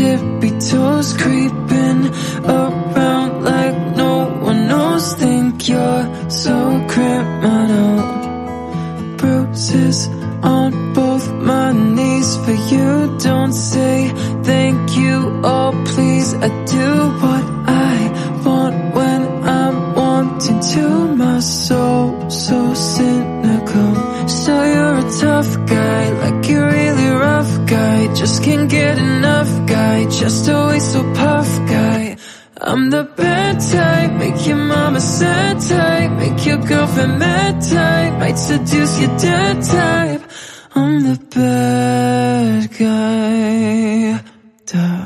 tippy toes, creeping around like no one knows. Think you're so criminal. Bruises on both my knees for you. Don't say thank you, oh please. I do what I want when I'm wanting to. My soul so cynical. So you're a tough guy, like you're really rough guy. Just can't get enough guy, just always so puff guy. I'm the bad type, make your mama sad type, make your girlfriend mad type, might seduce your dad type. I'm the bad guy. Duh.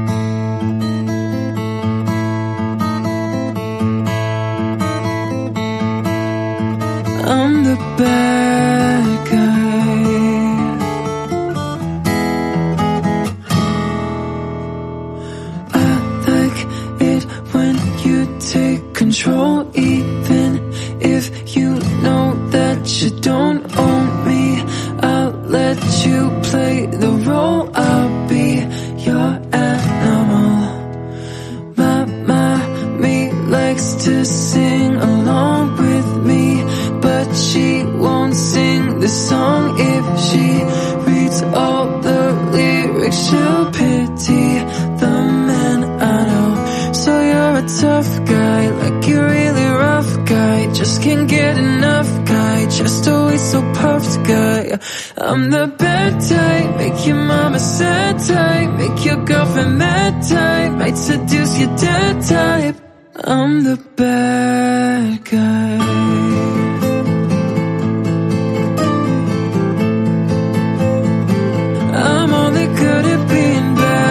I'm the bad guy. I like it when you take control, even if you know that you don't own me. I'll let you play the role, I'll be your animal. My mommy likes to sing along with me, but she won't sing the song. If she reads all the lyrics, she'll pity the man I know. So you're a tough guy, like you're really rough guy. Just can't get enough guy, just always so puffed guy. I'm the bad type, make your mama sad type, make your girlfriend mad type, might seduce your dad type. I'm the bad guy. I'm only good at being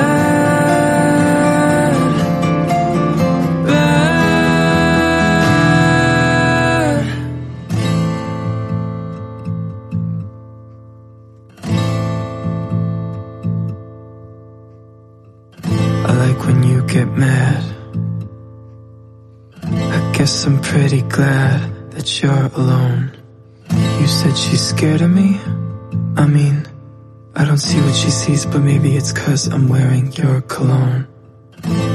bad. Bad. I like when you get mad. I guess I'm pretty glad that you're alone. You said she's scared of me? I mean, I don't see what she sees, but maybe it's 'cause I'm wearing your cologne.